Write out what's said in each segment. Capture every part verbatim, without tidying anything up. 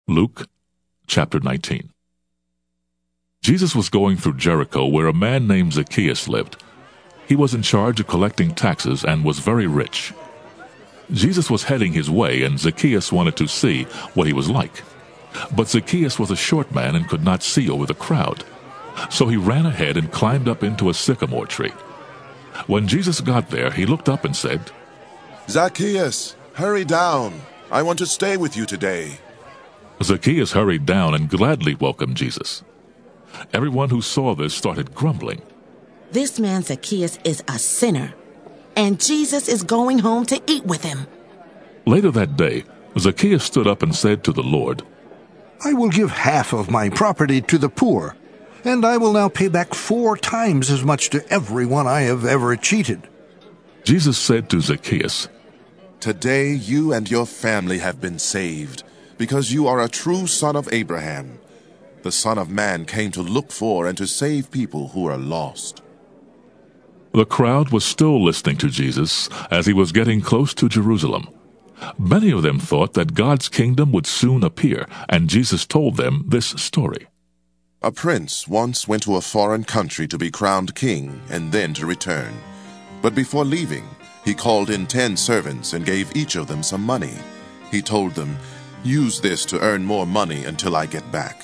Luke chapter nineteen. Jesus was going through Jericho where a man named Zacchaeus lived. He was in charge of collecting taxes and was very rich. Jesus was heading his way, and Zacchaeus wanted to see what he was like. But Zacchaeus was a short man and could not see over the crowd. So he ran ahead and climbed up into a sycamore tree. When Jesus got there, he looked up and said, "Zacchaeus, hurry down. I want to stay with you today." Zacchaeus hurried down and gladly welcomed Jesus. Everyone who saw this started grumbling. "This man Zacchaeus is a sinner, and Jesus is going home to eat with him." Later that day, Zacchaeus stood up and said to the Lord, "I will give half of my property to the poor, and I will now pay back four times as much to everyone I have ever cheated." Jesus said to Zacchaeus, "Today you and your family have been saved, because you are a true son of Abraham. The Son of Man came to look for and to save people who are lost." The crowd was still listening to Jesus as he was getting close to Jerusalem. Many of them thought that God's kingdom would soon appear, and Jesus told them this story. A prince once went to a foreign country to be crowned king and then to return. But before leaving, he called in ten servants and gave each of them some money. He told them, "Use this to earn more money until I get back."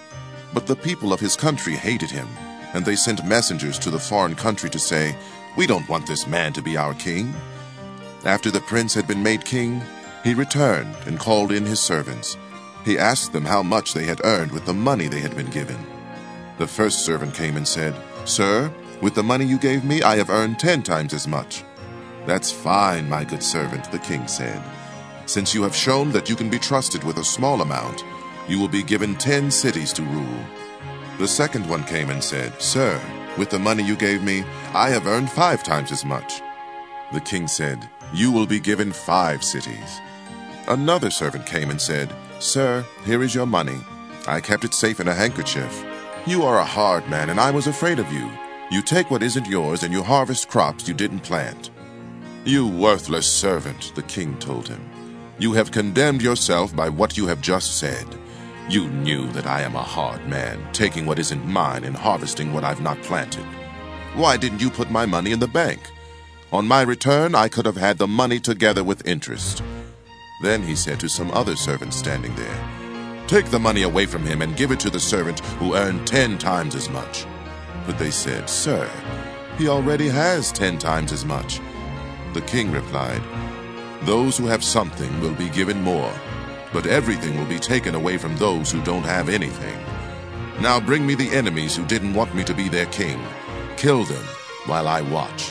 But the people of his country hated him, and they sent messengers to the foreign country to say, "We don't want this man to be our king." After the prince had been made king, he returned and called in his servants. He asked them how much they had earned with the money they had been given. The first servant came and said, "Sir, with the money you gave me, I have earned ten times as much." "That's fine, my good servant," the king said. "Since you have shown that you can be trusted with a small amount, you will be given ten cities to rule." The second one came and said, "Sir, with the money you gave me, I have earned five times as much." The king said, "You will be given five cities." Another servant came and said, "Sir, here is your money. I kept it safe in a handkerchief. You are a hard man, and I was afraid of you. You take what isn't yours, and you harvest crops you didn't plant." "You worthless servant," the king told him. "You have condemned yourself by what you have just said. You knew that I am a hard man, taking what isn't mine and harvesting what I've not planted. Why didn't you put my money in the bank? On my return, I could have had the money together with interest." Then he said to some other servants standing there, "Take the money away from him and give it to the servant who earned ten times as much." But they said, "Sir, he already has ten times as much." The king replied, "Those who have something will be given more, but everything will be taken away from those who don't have anything. Now bring me the enemies who didn't want me to be their king. Kill them while I watch."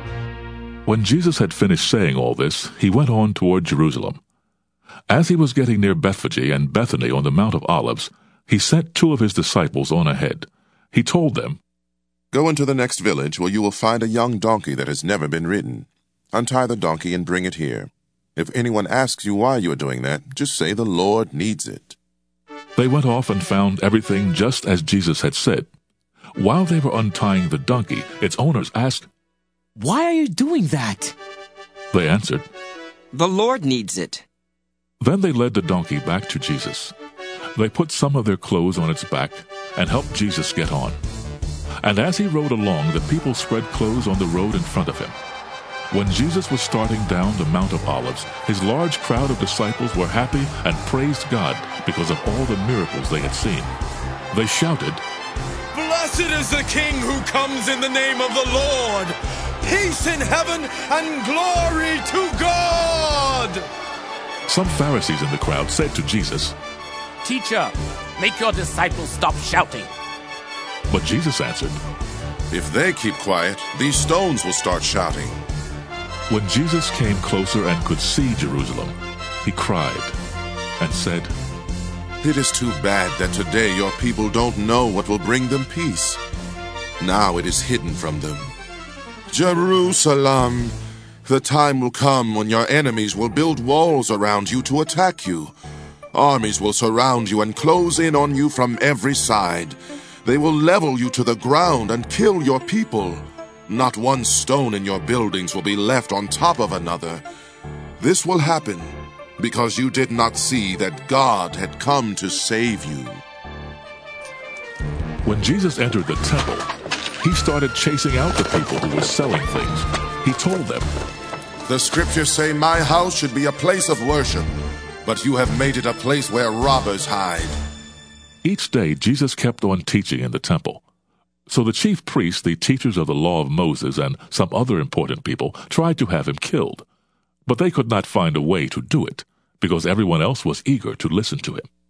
When Jesus had finished saying all this, he went on toward Jerusalem. As he was getting near Bethphage and Bethany on the Mount of Olives, he sent two of his disciples on ahead. He told them, "Go into the next village where you will find a young donkey that has never been ridden. Untie the donkey and bring it here. If anyone asks you why you are doing that, just say the Lord needs it." They went off and found everything just as Jesus had said. While they were untying the donkey, its owners asked, "Why are you doing that?" They answered, "The Lord needs it." Then they led the donkey back to Jesus. They put some of their clothes on its back and helped Jesus get on. And as he rode along, the people spread clothes on the road in front of him. When Jesus was starting down the Mount of Olives, his large crowd of disciples were happy and praised God because of all the miracles they had seen. They shouted, "Blessed is the King who comes in the name of the Lord! Peace in heaven and glory to God!" Some Pharisees in the crowd said to Jesus, "Teacher, make your disciples stop shouting." But Jesus answered, "If they keep quiet, these stones will start shouting." When Jesus came closer and could see Jerusalem, he cried and said, "It is too bad that today your people don't know what will bring them peace. Now it is hidden from them. Jerusalem, the time will come when your enemies will build walls around you to attack you. Armies will surround you and close in on you from every side. They will level you to the ground and kill your people. Not one stone in your buildings will be left on top of another. This will happen because you did not see that God had come to save you. When Jesus entered the temple, he started chasing out the people who were selling things. He told them, "The scriptures say my house should be a place of worship, but you have made it a place where robbers hide." Each day Jesus kept on teaching in the temple. So the chief priests, the teachers of the law of Moses, and some other important people tried to have him killed. But they could not find a way to do it, because everyone else was eager to listen to him.